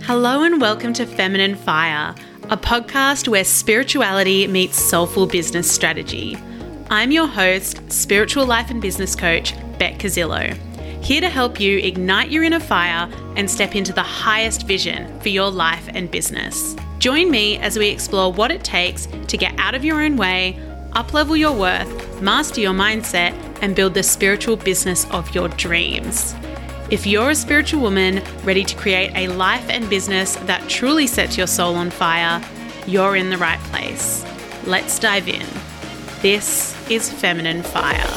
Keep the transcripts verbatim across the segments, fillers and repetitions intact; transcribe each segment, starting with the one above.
Hello and welcome to Feminine Fire, a podcast where spirituality meets soulful business strategy. I'm your host, spiritual life and business coach, Beck Casillo, here to help you ignite your inner fire and step into the highest vision for your life and business. Join me as we explore what it takes to get out of your own way, up-level your worth, master your mindset, and build the spiritual business of your dreams. If you're a spiritual woman ready to create a life and business that truly sets your soul on fire, you're in the right place. Let's dive in. This is Feminine Fire.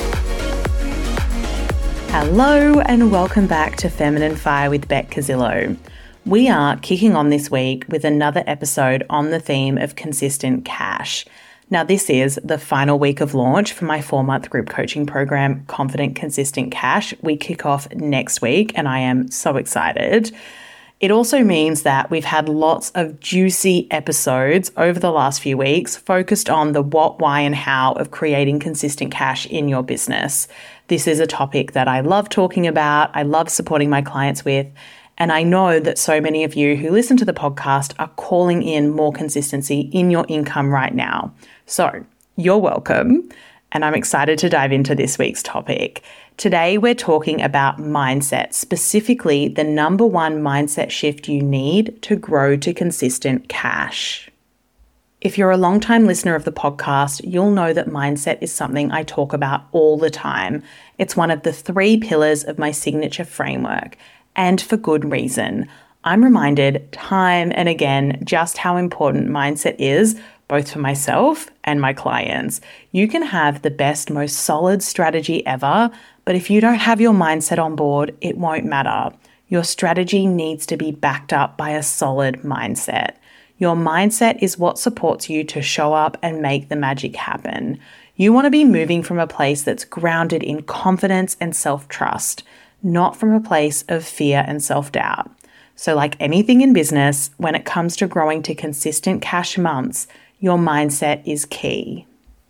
Hello and welcome back to Feminine Fire with Beck Casillo. We are kicking on this week with another episode on the theme of consistent cash. Now, this is the final week of launch for my four-month group coaching program, Confident Consistent Cash. We kick off next week and I am so excited. It also means that we've had lots of juicy episodes over the last few weeks focused on the what, why, and how of creating consistent cash in your business. This is a topic that I love talking about, I love supporting my clients with, and I know that so many of you who listen to the podcast are calling in more consistency in your income right now. So you're welcome, and I'm excited to dive into this week's topic. Today, we're talking about mindset, specifically the number one mindset shift you need to grow to consistent cash. If you're a long-time listener of the podcast, you'll know that mindset is something I talk about all the time. It's one of the three pillars of my signature framework, and for good reason. I'm reminded time and again just how important mindset is, both for myself and my clients. You can have the best, most solid strategy ever, but if you don't have your mindset on board, it won't matter. Your strategy needs to be backed up by a solid mindset. Your mindset is what supports you to show up and make the magic happen. You want to be moving from a place that's grounded in confidence and self-trust, not from a place of fear and self-doubt. So like anything in business, when it comes to growing to consistent cash months, your mindset is key.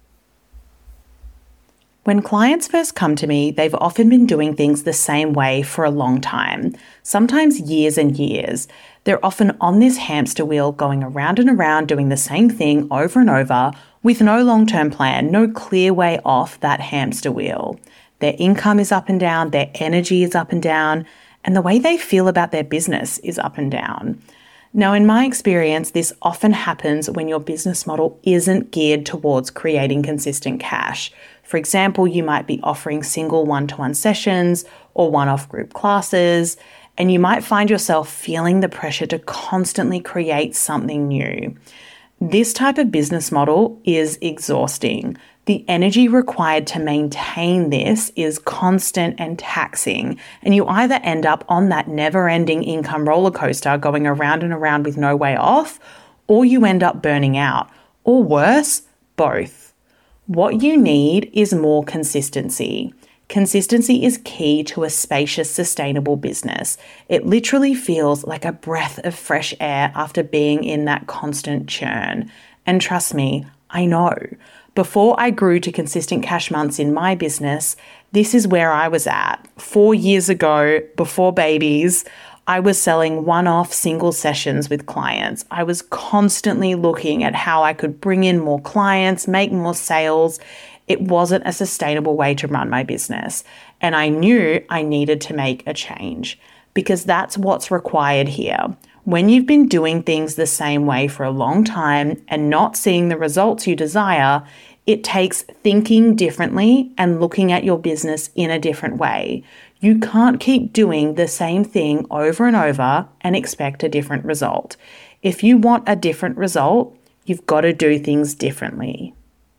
When clients first come to me, they've often been doing things the same way for a long time, sometimes years and years. They're often on this hamster wheel going around and around doing the same thing over and over with no long-term plan, no clear way off that hamster wheel. Their income is up and down, their energy is up and down, and the way they feel about their business is up and down. Now, in my experience, this often happens when your business model isn't geared towards creating consistent cash. For example, you might be offering single one-to-one sessions or one-off group classes, and you might find yourself feeling the pressure to constantly create something new. This type of business model is exhausting. The energy required to maintain this is constant and taxing, and you either end up on that never-ending income roller coaster going around and around with no way off, or you end up burning out, or worse, both. What you need is more consistency. Consistency is key to a spacious, sustainable business. It literally feels like a breath of fresh air after being in that constant churn. And trust me, I know. Before I grew to consistent cash months in my business, this is where I was at. Four years ago, before babies, I was selling one-off single sessions with clients. I was constantly looking at how I could bring in more clients, make more sales. It wasn't a sustainable way to run my business. And I knew I needed to make a change because that's what's required here. When you've been doing things the same way for a long time and not seeing the results you desire, it takes thinking differently and looking at your business in a different way. You can't keep doing the same thing over and over and expect a different result. If you want a different result, you've got to do things differently.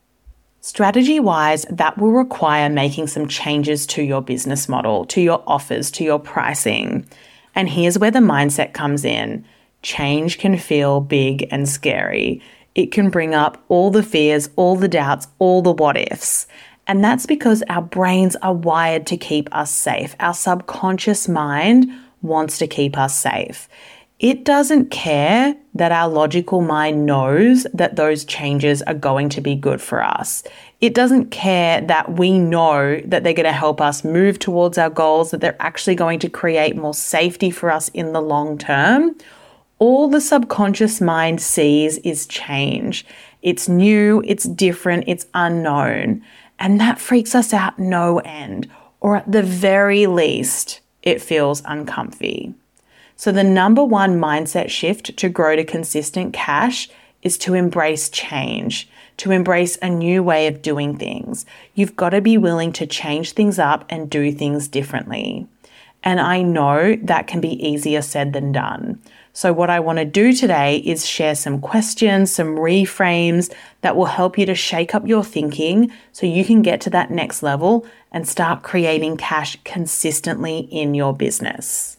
Strategy-wise, that will require making some changes to your business model, to your offers, to your pricing. And here's where the mindset comes in. Change can feel big and scary. It can bring up all the fears, all the doubts, all the what ifs. And that's because our brains are wired to keep us safe. Our subconscious mind wants to keep us safe. It doesn't care that our logical mind knows that those changes are going to be good for us. It doesn't care that we know that they're going to help us move towards our goals, that they're actually going to create more safety for us in the long term. All the subconscious mind sees is change. It's new, it's different, it's unknown. And that freaks us out no end. Or at the very least, it feels uncomfy. So the number one mindset shift to grow to consistent cash is to embrace change, to embrace a new way of doing things. You've got to be willing to change things up and do things differently. And I know that can be easier said than done. So what I want to do today is share some questions, some reframes that will help you to shake up your thinking so you can get to that next level and start creating cash consistently in your business.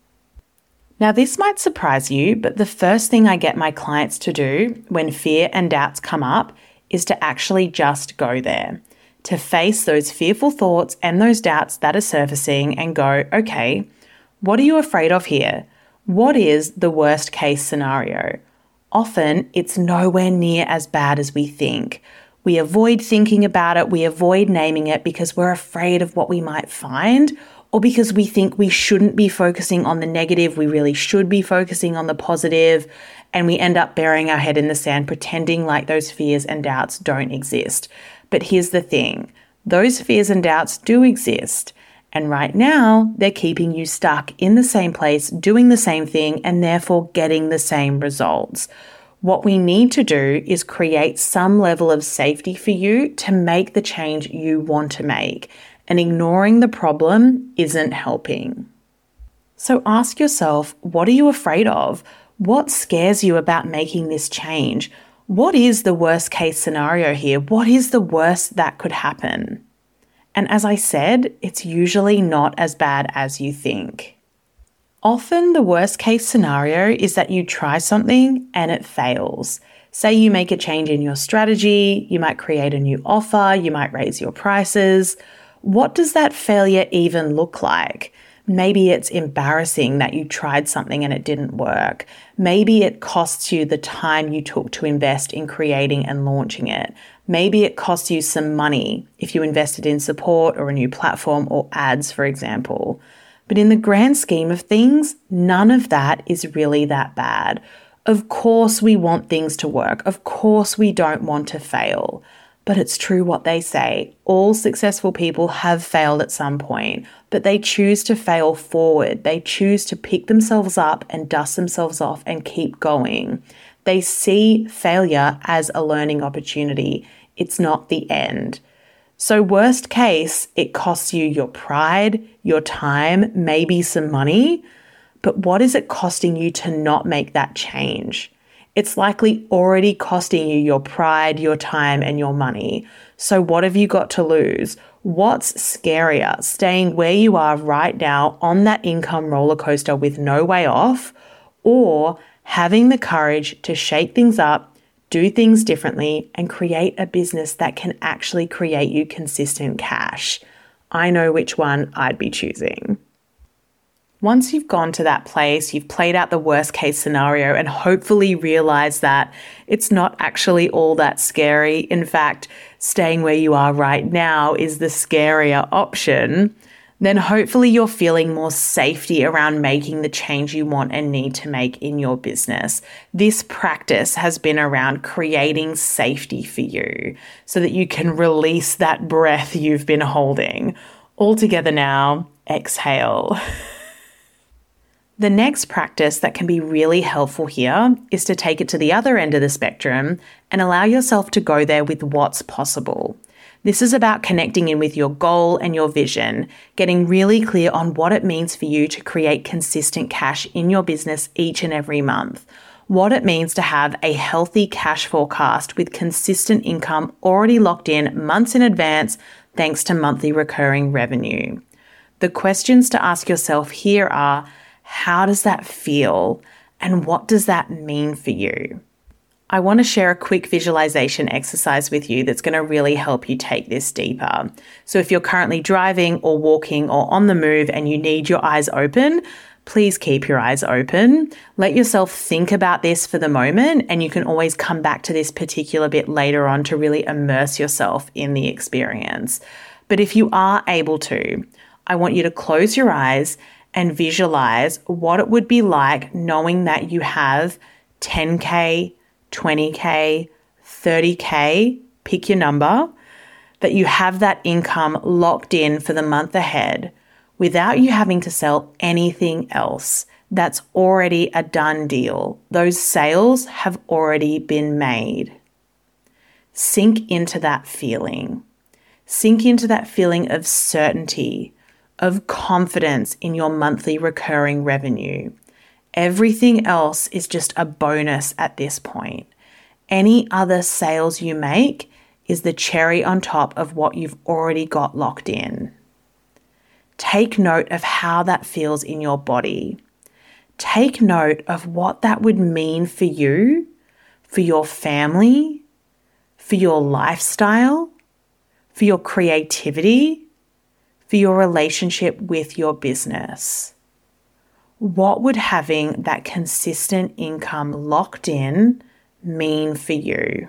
Now, this might surprise you, but the first thing I get my clients to do when fear and doubts come up is to actually just go there, to face those fearful thoughts and those doubts that are surfacing and go, okay, what are you afraid of here? What is the worst case scenario? Often it's nowhere near as bad as we think. We avoid thinking about it, we avoid naming it because we're afraid of what we might find, or because we think we shouldn't be focusing on the negative, we really should be focusing on the positive, and we end up burying our head in the sand, pretending like those fears and doubts don't exist. But here's the thing, those fears and doubts do exist. And right now, they're keeping you stuck in the same place, doing the same thing, and therefore getting the same results. What we need to do is create some level of safety for you to make the change you want to make. And ignoring the problem isn't helping. So ask yourself, what are you afraid of? What scares you about making this change? What is the worst case scenario here? What is the worst that could happen? And as I said, it's usually not as bad as you think. Often the worst case scenario is that you try something and it fails. Say you make a change in your strategy, you might create a new offer, you might raise your prices. What does that failure even look like? Maybe it's embarrassing that you tried something and it didn't work. Maybe it costs you the time you took to invest in creating and launching it. Maybe it costs you some money if you invested in support or a new platform or ads, for example. But in the grand scheme of things, none of that is really that bad. Of course we want things to work. Of course we don't want to fail. But it's true what they say. All successful people have failed at some point, but they choose to fail forward. They choose to pick themselves up and dust themselves off and keep going. They see failure as a learning opportunity. It's not the end. So worst case, it costs you your pride, your time, maybe some money. But what is it costing you to not make that change? It's likely already costing you your pride, your time, and your money. So what have you got to lose? What's scarier, staying where you are right now on that income roller coaster with no way off, or having the courage to shake things up, do things differently, and create a business that can actually create you consistent cash? I know which one I'd be choosing. Once you've gone to that place, you've played out the worst case scenario and hopefully realized that it's not actually all that scary. In fact, staying where you are right now is the scarier option. Then hopefully you're feeling more safety around making the change you want and need to make in your business. This practice has been around creating safety for you so that you can release that breath you've been holding. All together now, exhale. The next practice that can be really helpful here is to take it to the other end of the spectrum and allow yourself to go there with what's possible. This is about connecting in with your goal and your vision, getting really clear on what it means for you to create consistent cash in your business each and every month, what it means to have a healthy cash forecast with consistent income already locked in months in advance thanks to monthly recurring revenue. The questions to ask yourself here are, how does that feel? And what does that mean for you? I want to share a quick visualization exercise with you that's going to really help you take this deeper. So if you're currently driving or walking or on the move and you need your eyes open, please keep your eyes open. Let yourself think about this for the moment, and you can always come back to this particular bit later on to really immerse yourself in the experience. But if you are able to, I want you to close your eyes and visualize what it would be like knowing that you have ten K, twenty K, thirty K, pick your number, that you have that income locked in for the month ahead without you having to sell anything else. That's already a done deal. Those sales have already been made. Sink into that feeling. Sink into that feeling of certainty, of confidence in your monthly recurring revenue. Everything else is just a bonus at this point. Any other sales you make is the cherry on top of what you've already got locked in. Take note of how that feels in your body. Take note of what that would mean for you, for your family, for your lifestyle, for your creativity, for your relationship with your business. What would having that consistent income locked in mean for you?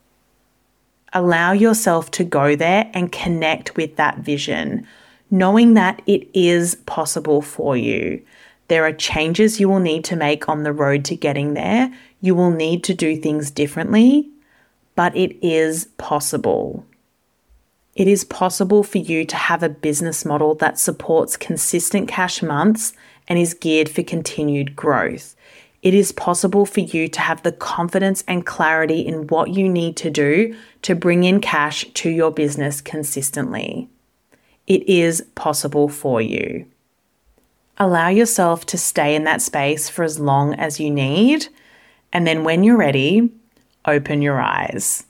Allow yourself to go there and connect with that vision, knowing that it is possible for you. There are changes you will need to make on the road to getting there. You will need to do things differently, but it is possible. It is possible for you to have a business model that supports consistent cash months and is geared for continued growth. It is possible for you to have the confidence and clarity in what you need to do to bring in cash to your business consistently. It is possible for you. Allow yourself to stay in that space for as long as you need, and then when you're ready, open your eyes.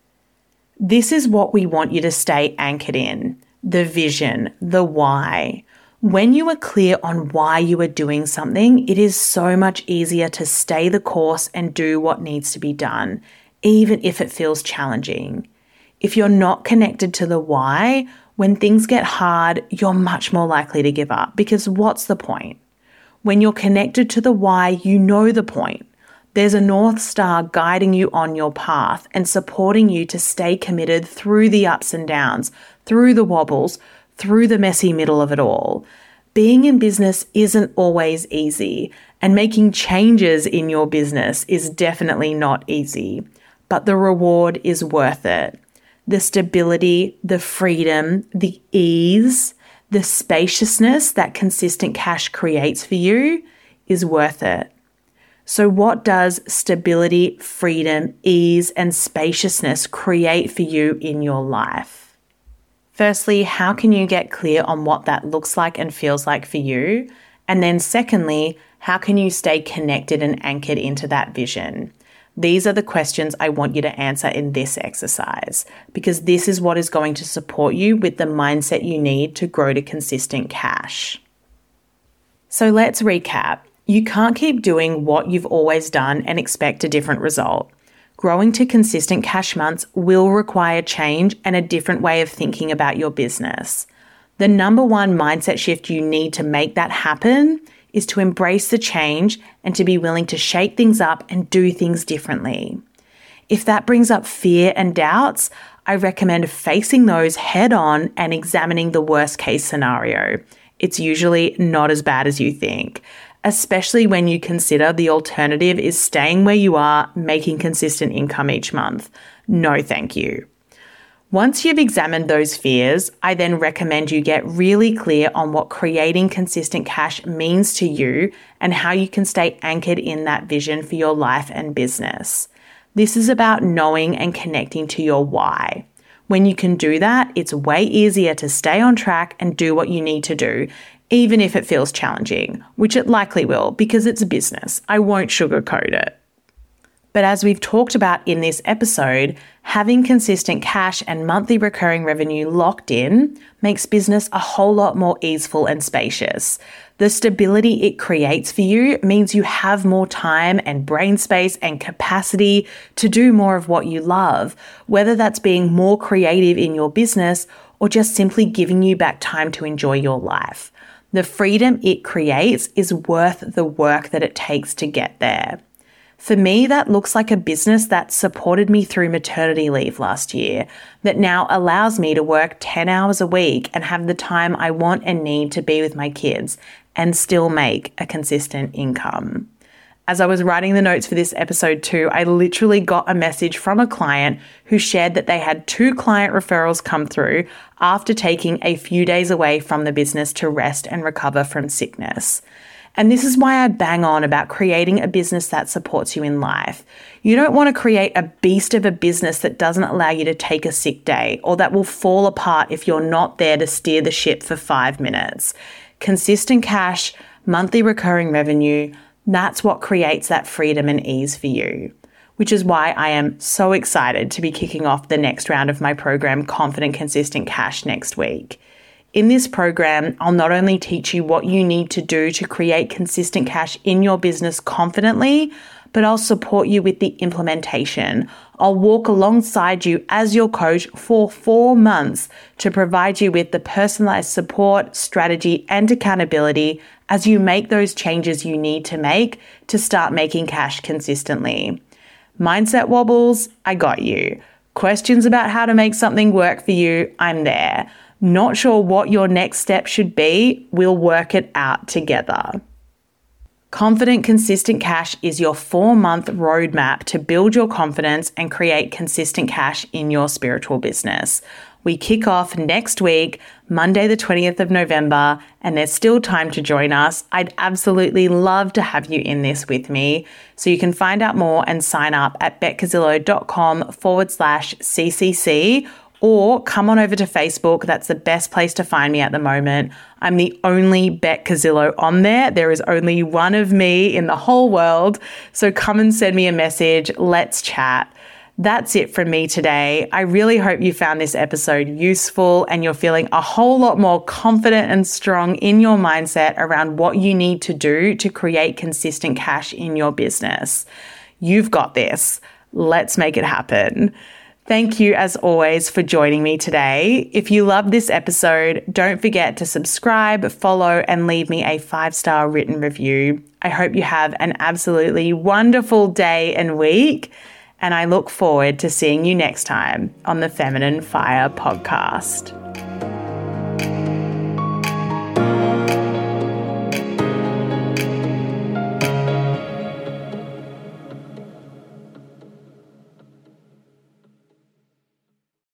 This is what we want you to stay anchored in: the vision, the why. When you are clear on why you are doing something, it is so much easier to stay the course and do what needs to be done, even if it feels challenging. If you're not connected to the why, when things get hard, you're much more likely to give up, because what's the point? When you're connected to the why, you know the point. There's a North Star guiding you on your path and supporting you to stay committed through the ups and downs, through the wobbles, through the messy middle of it all. Being in business isn't always easy, and making changes in your business is definitely not easy, but the reward is worth it. The stability, the freedom, the ease, the spaciousness that consistent cash creates for you is worth it. So what does stability, freedom, ease, and spaciousness create for you in your life? Firstly, how can you get clear on what that looks like and feels like for you? And then secondly, how can you stay connected and anchored into that vision? These are the questions I want you to answer in this exercise, because this is what is going to support you with the mindset you need to grow to consistent cash. So let's recap. You can't keep doing what you've always done and expect a different result. Growing to consistent cash months will require change and a different way of thinking about your business. The number one mindset shift you need to make that happen is to embrace the change and to be willing to shake things up and do things differently. If that brings up fear and doubts, I recommend facing those head on and examining the worst case scenario. It's usually not as bad as you think, especially when you consider the alternative is staying where you are, making consistent income each month. No, thank you. Once you've examined those fears, I then recommend you get really clear on what creating consistent cash means to you and how you can stay anchored in that vision for your life and business. This is about knowing and connecting to your why. When you can do that, it's way easier to stay on track and do what you need to do, even if it feels challenging, which it likely will because it's business. I won't sugarcoat it. But as we've talked about in this episode, having consistent cash and monthly recurring revenue locked in makes business a whole lot more easeful and spacious. The stability it creates for you means you have more time and brain space and capacity to do more of what you love, whether that's being more creative in your business or just simply giving you back time to enjoy your life. The freedom it creates is worth the work that it takes to get there. For me, that looks like a business that supported me through maternity leave last year, that now allows me to work ten hours a week and have the time I want and need to be with my kids and still make a consistent income. As I was writing the notes for this episode too, I literally got a message from a client who shared that they had two client referrals come through after taking a few days away from the business to rest and recover from sickness. And this is why I bang on about creating a business that supports you in life. You don't want to create a beast of a business that doesn't allow you to take a sick day or that will fall apart if you're not there to steer the ship for five minutes. Consistent cash, monthly recurring revenue, that's what creates that freedom and ease for you. Which is why I am so excited to be kicking off the next round of my program, Confident Consistent Cash, next week. In this program, I'll not only teach you what you need to do to create consistent cash in your business confidently, but I'll support you with the implementation. I'll walk alongside you as your coach for four months to provide you with the personalized support, strategy, and accountability as you make those changes you need to make to start making cash consistently. Mindset wobbles, I got you. Questions about how to make something work for you, I'm there. Not sure what your next step should be? We'll work it out together. Confident Consistent Cash is your four-month roadmap to build your confidence and create consistent cash in your spiritual business. We kick off next week, Monday the twentieth of November, and there's still time to join us. I'd absolutely love to have you in this with me. So you can find out more and sign up at betcasillo.com forward slash CCC, or come on over to Facebook. That's the best place to find me at the moment. I'm the only Bet Casillo on there. There is only one of me in the whole world. So come and send me a message. Let's chat. That's it from me today. I really hope you found this episode useful and you're feeling a whole lot more confident and strong in your mindset around what you need to do to create consistent cash in your business. You've got this. Let's make it happen. Thank you, as always, for joining me today. If you loved this episode, don't forget to subscribe, follow, and leave me a five-star written review. I hope you have an absolutely wonderful day and week, and I look forward to seeing you next time on the Feminine Fire podcast.